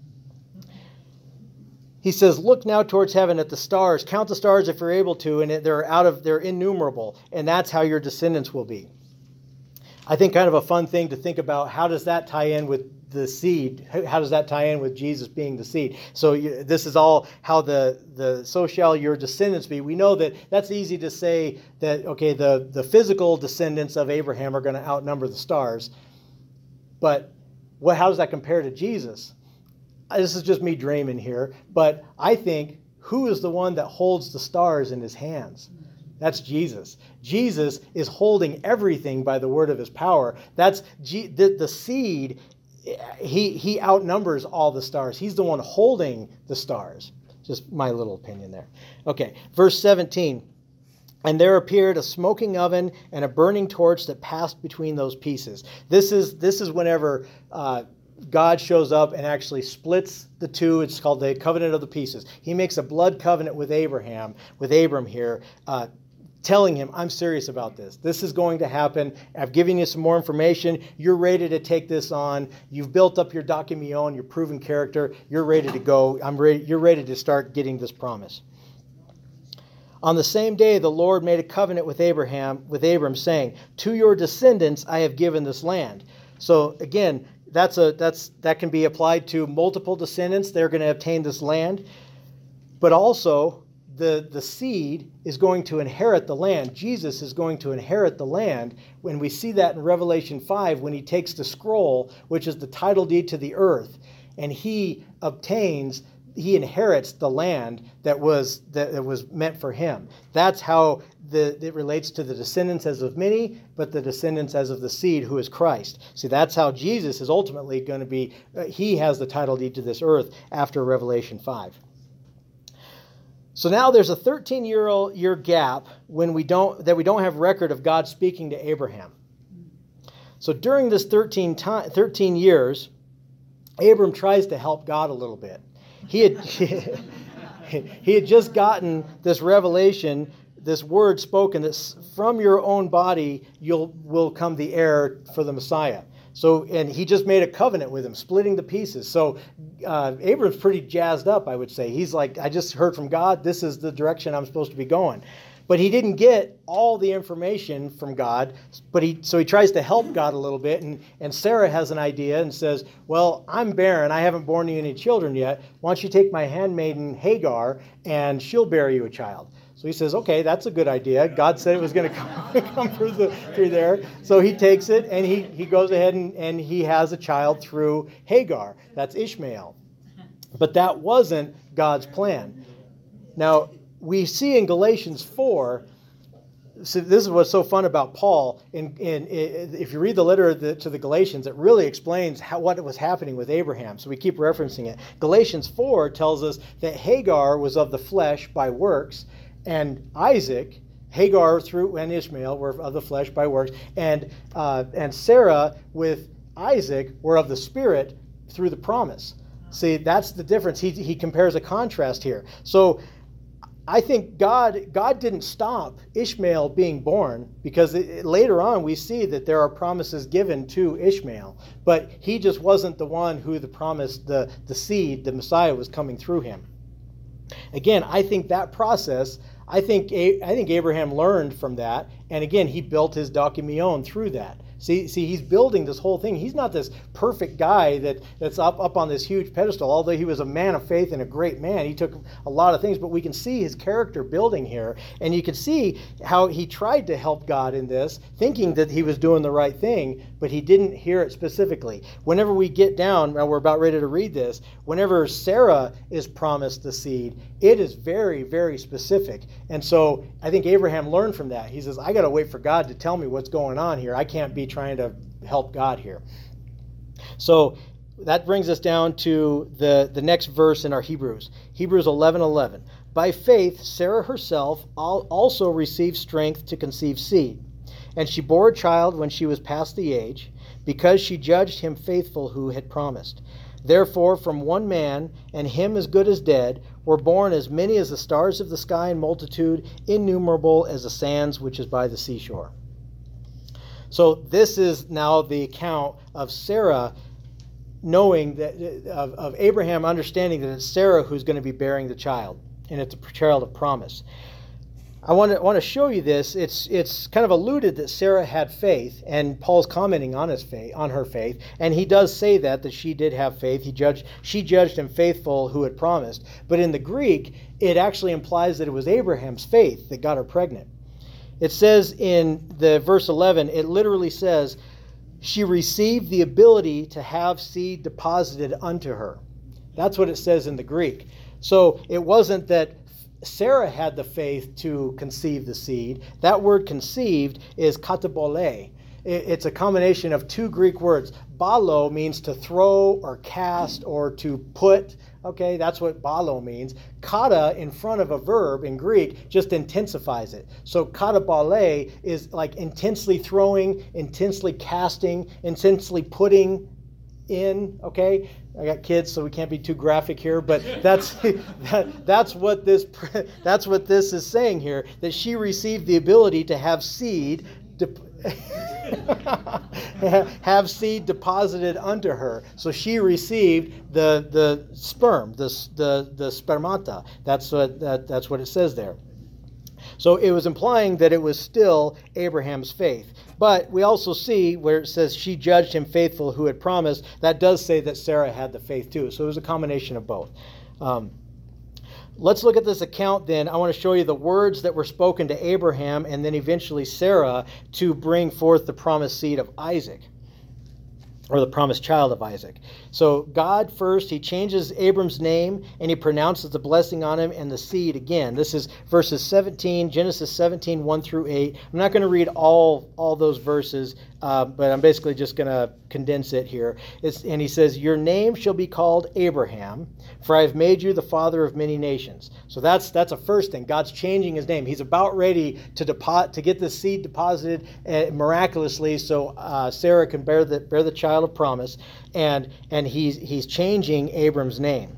He says, look now towards heaven at the stars. Count the stars if you're able to, and they're out of they're innumerable, and that's how your descendants will be. I think kind of a fun thing to think about, how does that tie in with the seed? How does that tie in with Jesus being the seed? So you, this is all how the, the so shall your descendants be. We know that that's easy to say that, okay, the, the physical descendants of Abraham are going to outnumber the stars. But what, how does that compare to Jesus? This is just me dreaming here, but I think, who is the one that holds the stars in his hands? That's Jesus. Jesus is holding everything by the word of his power. That's G, the, the seed. He, he outnumbers all the stars. He's the one holding the stars. Just my little opinion there. Okay, verse seventeen. And there appeared a smoking oven and a burning torch that passed between those pieces. This is, this is whenever uh, God shows up and actually splits the two. It's called the covenant of the pieces. He makes a blood covenant with Abraham, with Abram here, uh, telling him, I'm serious about this. This is going to happen. I've given you some more information. You're ready to take this on. You've built up your documion, your proven character. You're ready to go. I'm ready. You're ready to start getting this promise. On the same day, the Lord made a covenant with Abraham, with Abram, saying, to your descendants I have given this land. So again, That's a that's that can be applied to multiple descendants. They're going to obtain this land. But also, the, the seed is going to inherit the land. Jesus is going to inherit the land. When we see that in Revelation five, when he takes the scroll, which is the title deed to the earth, and he obtains, he inherits the land that was that, that was meant for him. That's how the, it relates to the descendants as of many, but the descendants as of the seed, who is Christ. See, that's how Jesus is ultimately going to be. Uh, he has the title deed to this earth after Revelation five. So now there's a thirteen-year year gap when we don't that we don't have record of God speaking to Abraham. So during this thirteen, time, thirteen years, Abram tries to help God a little bit. He had he had just gotten this revelation, this word spoken, that from your own body you'll will come the heir for the Messiah. So, and he just made a covenant with him, splitting the pieces. So uh, Abram's pretty jazzed up, I would say. He's like, I just heard from God. This is the direction I'm supposed to be going. But he didn't get all the information from God. But he so he tries to help God a little bit. And, and Sarah has an idea and says, well, I'm barren. I haven't borne you any children yet. Why don't you take my handmaiden Hagar and she'll bear you a child? So he says, okay, that's a good idea. God said it was going to come, come through, the, through there. So he takes it and he, he goes ahead and, and he has a child through Hagar. That's Ishmael. But that wasn't God's plan. Now, we see in Galatians four, so this is what's so fun about Paul. In, in, in, if you read the letter the, to the Galatians, it really explains how, what was happening with Abraham. So we keep referencing it. Galatians four tells us that Hagar was of the flesh by works, and Isaac, Hagar through and Ishmael were of the flesh by works, and uh, and Sarah with Isaac were of the spirit through the promise. See, that's the difference. He he compares a contrast here. So I think God God didn't stop Ishmael being born, because it, later on we see that there are promises given to Ishmael, but he just wasn't the one who the promise, the the seed, the Messiah was coming through him. Again, I think that process, I think I think Abraham learned from that, and again, he built his documion through that. See, see, he's building this whole thing. He's not this perfect guy that, that's up, up on this huge pedestal. Although he was a man of faith and a great man, he took a lot of things. But we can see his character building here. And you can see how he tried to help God in this, thinking that he was doing the right thing, but he didn't hear it specifically. Whenever we get down, and we're about ready to read this, whenever Sarah is promised the seed, it is very, very specific. And so I think Abraham learned from that. He says, I got to wait for God to tell me what's going on here. I can't be trying to help God here. So that brings us down to the, the next verse in our Hebrews. Hebrews eleven eleven. By faith, Sarah herself also received strength to conceive seed. And she bore a child when she was past the age, because she judged him faithful who had promised. Therefore, from one man, and him as good as dead, were born as many as the stars of the sky in multitude, innumerable as the sands which is by the seashore. So this is now the account of Sarah knowing that, of, of Abraham understanding that it's Sarah who's going to be bearing the child, and it's a child of promise. I want to want to show you this. It's it's kind of alluded that Sarah had faith, and Paul's commenting on his faith, on her faith, and he does say that that she did have faith. He judged she judged him faithful who had promised. But in the Greek, it actually implies that it was Abraham's faith that got her pregnant. It says in the verse eleven, it literally says, she received the ability to have seed deposited unto her. That's what it says in the Greek. So it wasn't that Sarah had the faith to conceive the seed. That word conceived is katabole. It's a combination of two Greek words. Balo means to throw or cast or to put. Okay, that's what balo means. Kata in front of a verb in Greek just intensifies it. So katabale is like intensely throwing, intensely casting, intensely putting in. Okay, I got kids, so we can't be too graphic here, but that's that, that's what this that's what this is saying here. That she received the ability to have seed. have seed deposited unto her. So she received the the sperm, the the, the spermata. That's what that, that's what it says there. So it was implying that it was still Abraham's faith. But we also see where it says she judged him faithful who had promised. That does say that Sarah had the faith too. So it was a combination of both. Um, Let's look at this account then. I want to show you the words that were spoken to Abraham and then eventually Sarah to bring forth the promised seed of Isaac, or the promised child of Isaac. So God first, he changes Abram's name and he pronounces the blessing on him and the seed again. This is verses seventeen, Genesis seventeen, one through eight. I'm not going to read all, all those verses, uh, but I'm basically just going to condense it here. It's, and he says, your name shall be called Abraham, for I have made you the father of many nations. So that's that's a first thing. God's changing his name. He's about ready to deposit, to get the seed deposited uh, miraculously so uh, Sarah can bear the bear the child of promise, and and he's he's changing Abram's name.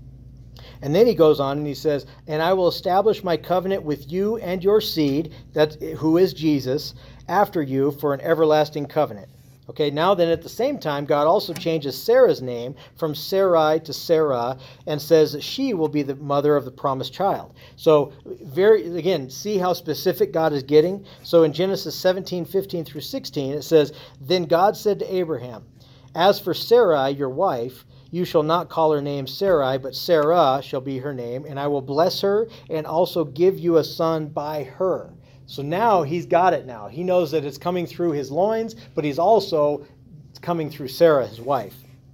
And then he goes on and he says, and I will establish my covenant with you and your seed, that who is Jesus, after you for an everlasting covenant. Okay, now then at the same time, God also changes Sarah's name from Sarai to Sarah and says that she will be the mother of the promised child. So very, again, see how specific God is getting? So in Genesis seventeen, fifteen through sixteen, it says, then God said to Abraham, as for Sarai, your wife, you shall not call her name Sarai, but Sarah shall be her name, and I will bless her and also give you a son by her. So now he's got it now. He knows that it's coming through his loins, but he's also coming through Sarah, his wife.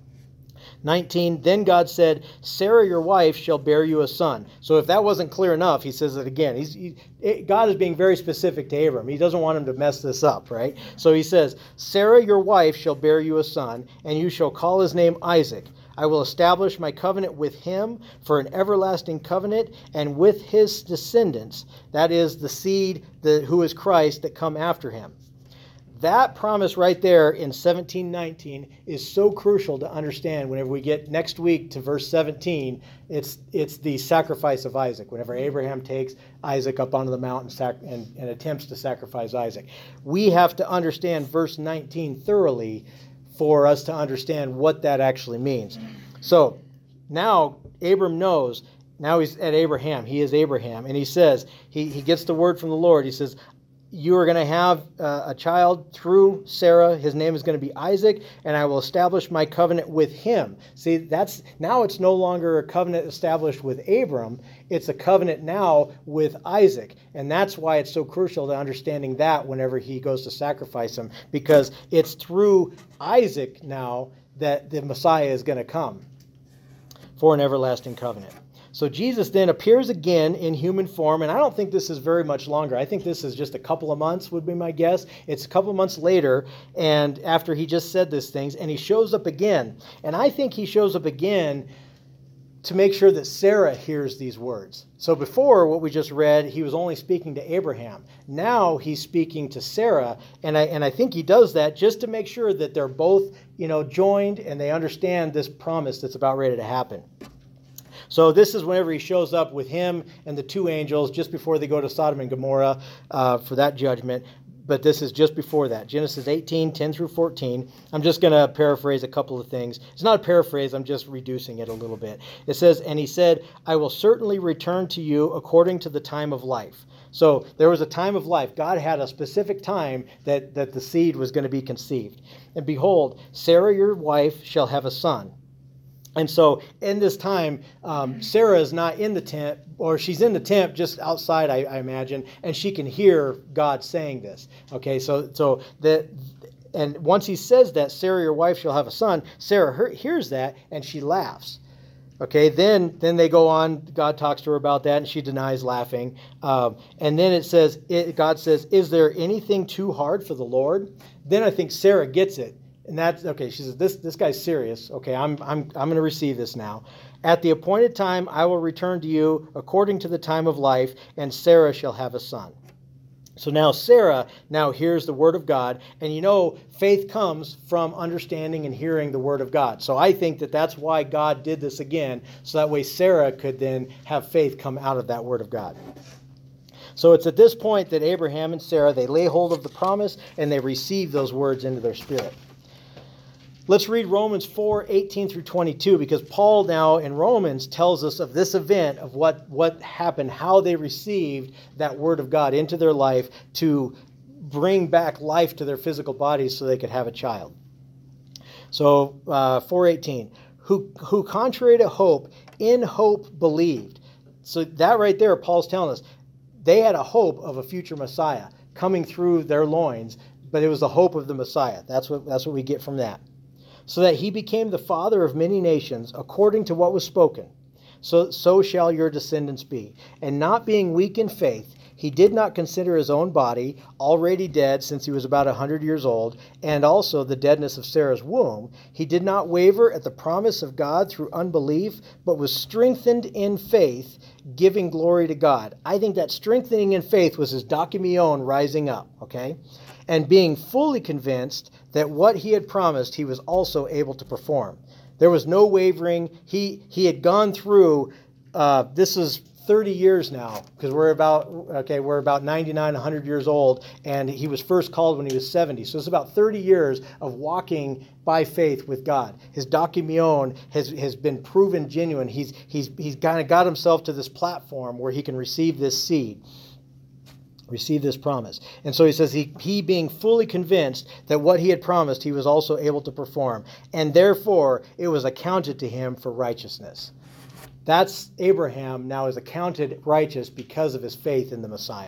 nineteen, then God said, Sarah, your wife, shall bear you a son. So if that wasn't clear enough, he says it again. He's, he, it, God is being very specific to Abram. He doesn't want him to mess this up, right? So he says, Sarah, your wife, shall bear you a son, and you shall call his name Isaac. I will establish my covenant with him for an everlasting covenant, and with his descendants, that is the seed the, who is Christ that come after him. That promise right there in seventeen nineteen is so crucial to understand whenever we get next week to verse seventeen. It's it's the sacrifice of Isaac. Whenever Abraham takes Isaac up onto the mountain sac- and, and attempts to sacrifice Isaac. We have to understand verse nineteen thoroughly for us to understand what that actually means. So now Abram knows, now he's at Abraham, he is Abraham, and he says, he, he gets the word from the Lord, he says, you are going to have uh, a child through Sarah. His name is going to be Isaac, and I will establish my covenant with him. See, that's now it's no longer a covenant established with Abram. It's a covenant now with Isaac. And that's why it's so crucial to understanding that whenever he goes to sacrifice him, because it's through Isaac now that the Messiah is going to come for an everlasting covenant. So Jesus then appears again in human form, and I don't think this is very much longer. I think this is just a couple of months would be my guess. It's a couple of months later, and after he just said these things, and he shows up again. And I think he shows up again to make sure that Sarah hears these words. So before, what we just read, he was only speaking to Abraham. Now he's speaking to Sarah, and I and I think he does that just to make sure that they're both, you know, joined and they understand this promise that's about ready to happen. So this is whenever he shows up with him and the two angels just before they go to Sodom and Gomorrah uh, for that judgment. But this is just before that. Genesis eighteen, ten through fourteen. I'm just going to paraphrase a couple of things. It's not a paraphrase. I'm just reducing it a little bit. It says, and he said, I will certainly return to you according to the time of life. So there was a time of life. God had a specific time that, that the seed was going to be conceived. And behold, Sarah, your wife, shall have a son. And so in this time, um, Sarah is not in the tent, or she's in the tent just outside, I, I imagine, and she can hear God saying this. Okay, so so that, and once he says that, Sarah, your wife, shall have a son, Sarah her, hears that, and she laughs. Okay, then then they go on, God talks to her about that, and she denies laughing. Um, and then it says, it, God says, is there anything too hard for the Lord? Then I think Sarah gets it. And that's, okay, she says, this this guy's serious. Okay, I'm I'm I'm going to receive this now. At the appointed time, I will return to you according to the time of life, and Sarah shall have a son. So now Sarah now hears the word of God, and you know, faith comes from understanding and hearing the word of God. So I think that that's why God did this again, so that way Sarah could then have faith come out of that word of God. So it's at this point that Abraham and Sarah, they lay hold of the promise, and they receive those words into their spirit. Let's read Romans four, eighteen through twenty-two, because Paul now in Romans tells us of this event, of what, what happened, how they received that word of God into their life to bring back life to their physical bodies so they could have a child. So uh, four eighteen, who, who contrary to hope, in hope believed. So that right there, Paul's telling us, they had a hope of a future Messiah coming through their loins, but it was the hope of the Messiah. That's what, that's what we get from that. So that he became the father of many nations, according to what was spoken. So, so shall your descendants be. And not being weak in faith, he did not consider his own body already dead since he was about a hundred years old, and also the deadness of Sarah's womb. He did not waver at the promise of God through unbelief, but was strengthened in faith, giving glory to God. I think that strengthening in faith was his documion rising up, okay? And being fully convinced that what he had promised, he was also able to perform. There was no wavering. He he had gone through, uh, this is thirty years now, because we're about, okay, we're about ninety-nine, one hundred years old, and he was first called when he was seventy. So it's about thirty years of walking by faith with God. His documion has, has been proven genuine. He's, he's, he's kind of got himself to this platform where he can receive this seed. Receive this promise. And so he says, he, he being fully convinced that what he had promised, he was also able to perform. And therefore, it was accounted to him for righteousness. That's Abraham now is accounted righteous because of his faith in the Messiah.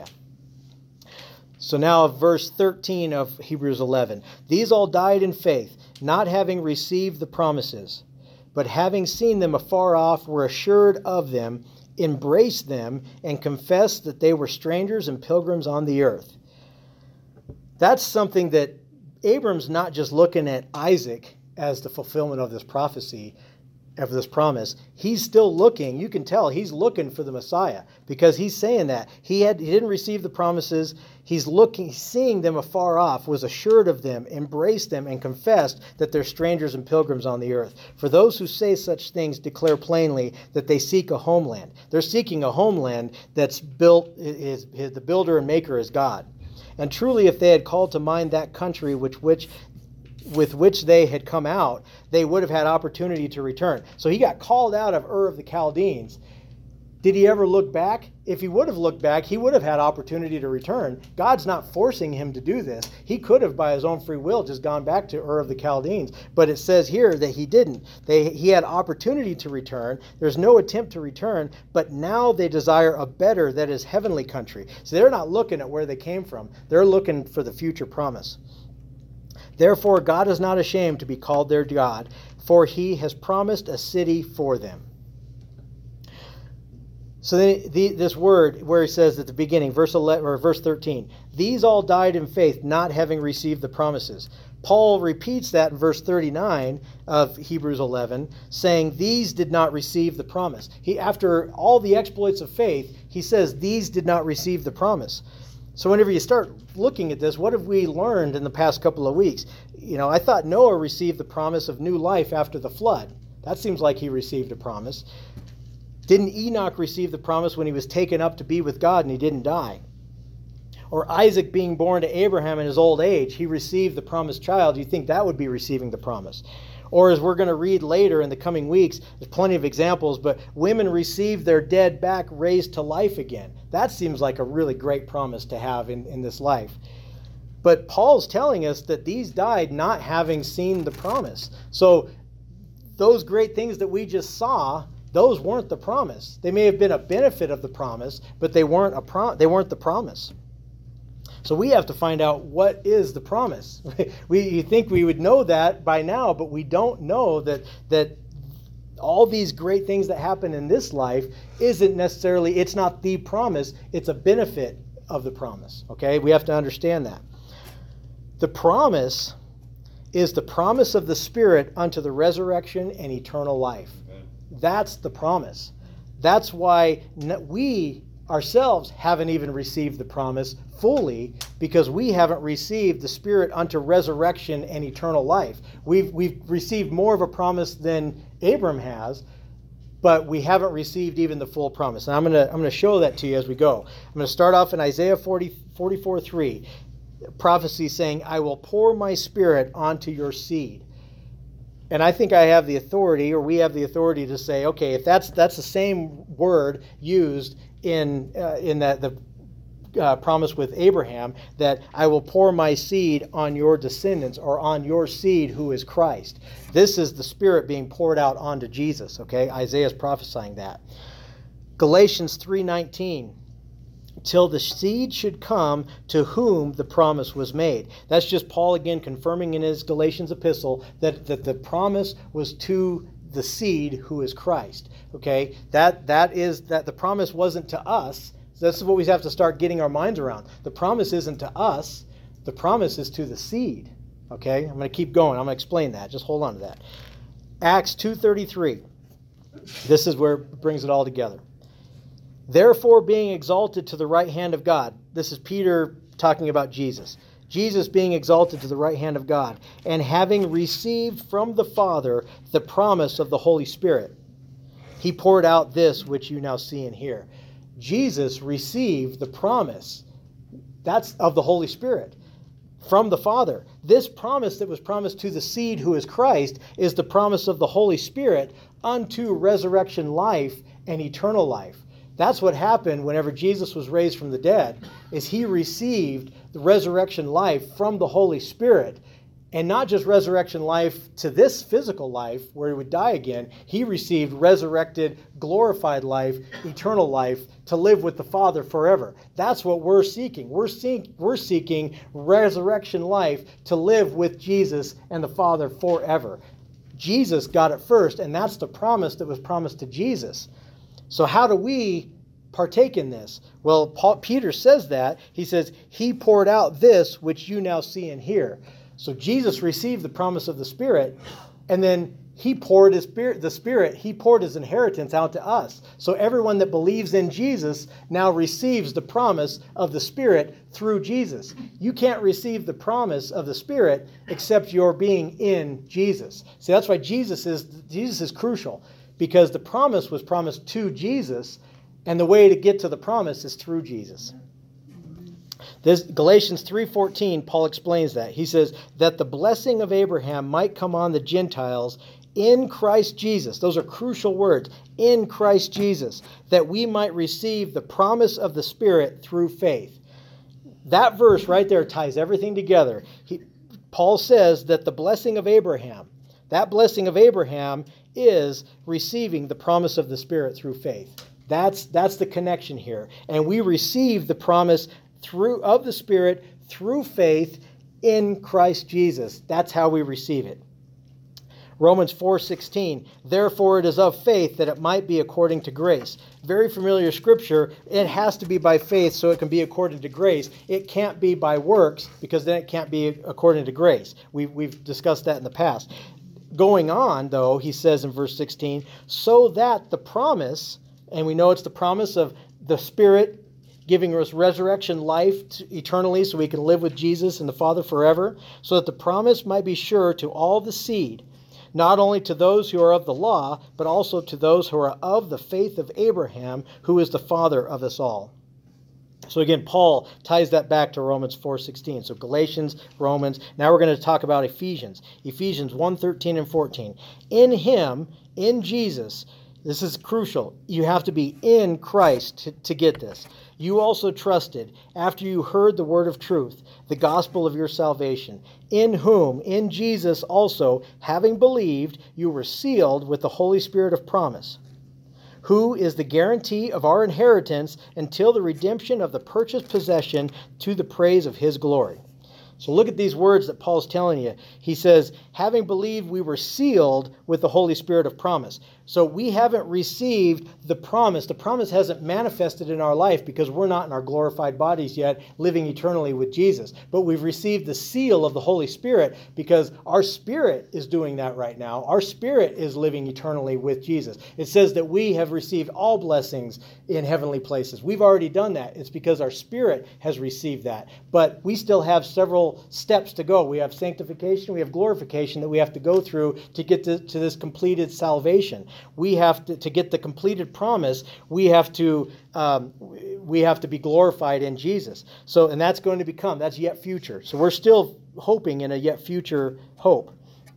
So now verse thirteen of Hebrews eleven. These all died in faith, not having received the promises, but having seen them afar off, were assured of them, embraced them, and confessed that they were strangers and pilgrims on the earth. That's something that Abram's not just looking at Isaac as the fulfillment of this prophecy, of this promise. He's still looking, you can tell, he's looking for the Messiah, because he's saying that. He had he didn't receive the promises. He's looking, seeing them afar off, was assured of them, embraced them, and confessed that they're strangers and pilgrims on the earth. For those who say such things declare plainly that they seek a homeland. They're seeking a homeland that's built, is, is the builder and maker is God. And truly, if they had called to mind that country which which with which they had come out, they would have had opportunity to return. So he got called out of Ur of the Chaldeans, Did he ever look back? If he would have looked back, he would have had opportunity to return. God's not forcing him to do this. He could have, by his own free will, just gone back to Ur of the Chaldeans. But it says here that he didn't. They, he had opportunity to return. There's no attempt to return, but now they desire a better, that is, heavenly country. So they're not looking at where they came from. They're looking for the future promise. Therefore, God is not ashamed to be called their God, for he has promised a city for them. So then the, this word where he says at the beginning, verse eleven or verse thirteen, these all died in faith, not having received the promises. Paul repeats that in verse thirty-nine of Hebrews eleven, saying these did not receive the promise. He, after all the exploits of faith, he says these did not receive the promise. So whenever you start looking at this, what have we learned in the past couple of weeks? You know, I thought Noah received the promise of new life after the flood. That seems like he received a promise. Didn't Enoch receive the promise when he was taken up to be with God and he didn't die? Or Isaac being born to Abraham in his old age, he received the promised child. Do you think that would be receiving the promise? Or as we're going to read later in the coming weeks, there's plenty of examples, but women received their dead back raised to life again. That seems like a really great promise to have in, in this life. But Paul's telling us that these died not having seen the promise. So those great things that we just saw, those weren't the promise. They may have been a benefit of the promise, but they weren't a pro- they weren't the promise. So we have to find out what is the promise. we you think we would know that by now, but we don't know that that all these great things that happen in this life isn't necessarily, it's not the promise, it's a benefit of the promise. Okay? We have to understand that. The promise is the promise of the Spirit unto the resurrection and eternal life. That's the promise. That's why we ourselves haven't even received the promise fully, because we haven't received the Spirit unto resurrection and eternal life. We've we've received more of a promise than Abram has, but we haven't received even the full promise. And I'm gonna I'm gonna show that to you as we go. I'm gonna start off in Isaiah forty, forty-four three, prophecy saying, I will pour my Spirit onto your seed. And I think I have the authority, or we have the authority to say, okay, if that's that's the same word used in uh, in that the uh, promise with Abraham, that I will pour my seed on your descendants, or on your seed who is Christ. This is the Spirit being poured out onto Jesus. Okay, Isaiah is prophesying that. Galatians three nineteen. Till the seed should come to whom the promise was made. That's just Paul again confirming in his Galatians epistle that, that the promise was to the seed who is Christ. Okay? That that is that the promise wasn't to us. This is what we have to start getting our minds around. The promise isn't to us. The promise is to the seed. Okay? I'm going to keep going. I'm going to explain that. Just hold on to that. Acts two thirty-three. This is where it brings it all together. Therefore, being exalted to the right hand of God. This is Peter talking about Jesus. Jesus being exalted to the right hand of God, and having received from the Father the promise of the Holy Spirit, he poured out this which you now see and hear. Jesus received the promise, that's of the Holy Spirit, from the Father. This promise that was promised to the seed who is Christ is the promise of the Holy Spirit unto resurrection life and eternal life. That's what happened whenever Jesus was raised from the dead, is he received the resurrection life from the Holy Spirit. And not just resurrection life to this physical life where he would die again. He received resurrected, glorified life, eternal life to live with the Father forever. That's what we're seeking. We're, seek, we're seeking resurrection life to live with Jesus and the Father forever. Jesus got it first, and that's the promise that was promised to Jesus. So how do we partake in this? Well, Paul, Peter says that. He says, he poured out this which you now see and hear. So Jesus received the promise of the Spirit, and then he poured his spirit, the Spirit, he poured his inheritance out to us. So everyone that believes in Jesus now receives the promise of the Spirit through Jesus. You can't receive the promise of the Spirit except you're being in Jesus. See, that's why Jesus is Jesus is crucial. Because the promise was promised to Jesus, and the way to get to the promise is through Jesus. This Galatians three fourteen, Paul explains that. He says, that the blessing of Abraham might come on the Gentiles in Christ Jesus. Those are crucial words. In Christ Jesus, that we might receive the promise of the Spirit through faith. That verse right there ties everything together. He, Paul says that the blessing of Abraham, that blessing of Abraham is receiving the promise of the Spirit through faith. That's, that's the connection here. And we receive the promise through of the Spirit through faith in Christ Jesus. That's how we receive it. Romans four sixteen, therefore it is of faith that it might be according to grace. Very familiar scripture. It has to be by faith so it can be according to grace. It can't be by works because then it can't be according to grace. We've, we've discussed that in the past. Going on, though, he says in verse sixteen, so that the promise, and we know it's the promise of the Spirit giving us resurrection life to, eternally so we can live with Jesus and the Father forever, so that the promise might be sure to all the seed, not only to those who are of the law, but also to those who are of the faith of Abraham, who is the father of us all. So again, Paul ties that back to Romans four sixteen. So Galatians, Romans. Now we're going to talk about Ephesians. Ephesians one thirteen and fourteen. In him, in Jesus, this is crucial. You have to be in Christ to, to get this. You also trusted, after you heard the word of truth, the gospel of your salvation, in whom, in Jesus also, having believed, you were sealed with the Holy Spirit of promise, who is the guarantee of our inheritance until the redemption of the purchased possession to the praise of his glory. So look at these words that Paul's telling you. He says, having believed, we were sealed with the Holy Spirit of promise. So we haven't received the promise. The promise hasn't manifested in our life because we're not in our glorified bodies yet, living eternally with Jesus. But we've received the seal of the Holy Spirit because our spirit is doing that right now. Our spirit is living eternally with Jesus. It says that we have received all blessings in heavenly places. We've already done that. It's because our spirit has received that. But we still have several steps to go. We have sanctification, we have glorification that we have to go through to get to, to this completed salvation. We have to, to get the completed promise, we have to um, we have to be glorified in Jesus. So, and that's going to become, that's yet future. So we're still hoping in a yet future hope.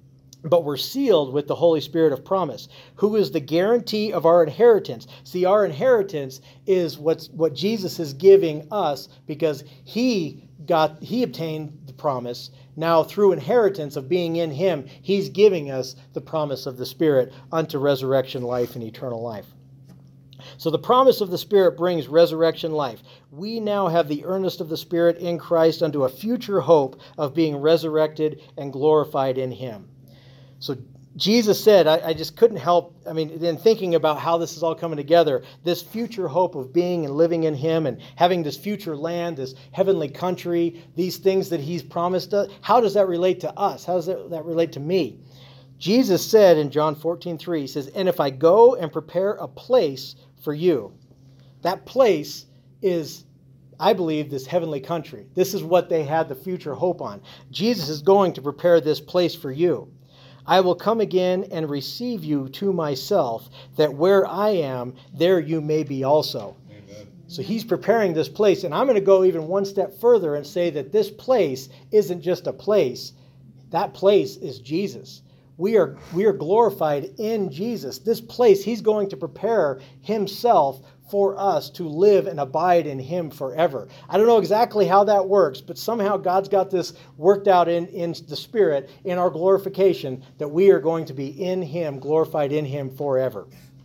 But we're sealed with the Holy Spirit of promise, who is the guarantee of our inheritance. See, our inheritance is what's, what Jesus is giving us because he got he obtained the promise. Now, through inheritance of being in him, he's giving us the promise of the Spirit unto resurrection life and eternal life. So the promise of the Spirit brings resurrection life. We now have the earnest of the Spirit in Christ unto a future hope of being resurrected and glorified in him. So Jesus said, I, I just couldn't help, I mean, in thinking about how this is all coming together, this future hope of being and living in him and having this future land, this heavenly country, these things that he's promised us, how does that relate to us? How does that, that relate to me? Jesus said in John fourteen three, he says, and if I go and prepare a place for you, that place is, I believe, this heavenly country. This is what they had the future hope on. Jesus is going to prepare this place for you. I will come again and receive you to myself, that where I am, there you may be also. Amen. So he's preparing this place, and I'm going to go even one step further and say that this place isn't just a place. That place is Jesus. We are, we are glorified in Jesus. This place, he's going to prepare himself for us to live and abide in him forever. I don't know exactly how that works, but somehow God's got this worked out in, in the Spirit, in our glorification, that we are going to be in him, glorified in him forever.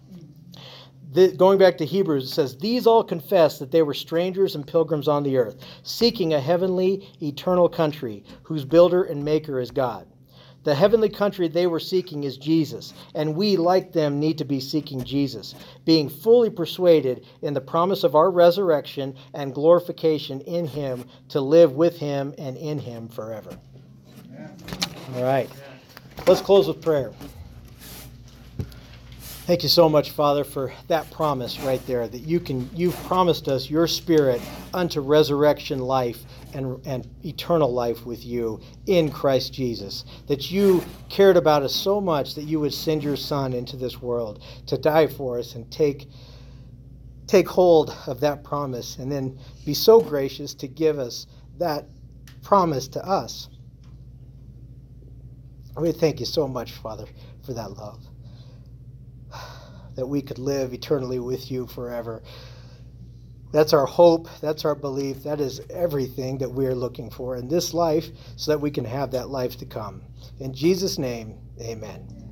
The, going back to Hebrews, it says, these all confess that they were strangers and pilgrims on the earth, seeking a heavenly, eternal country, whose builder and maker is God. The heavenly country they were seeking is Jesus, and we, like them, need to be seeking Jesus, being fully persuaded in the promise of our resurrection and glorification in him, to live with him and in him forever. Amen. All right. Let's close with prayer. Thank you so much, Father, for that promise right there, that you can, you've promised us your Spirit unto resurrection life and, and eternal life with you in Christ Jesus, that you cared about us so much that you would send your Son into this world to die for us and take, take hold of that promise and then be so gracious to give us that promise to us. We thank you so much, Father, for that love. That we could live eternally with you forever. That's our hope. That's our belief. That is everything that we're looking for in this life so that we can have that life to come. In Jesus' name, amen.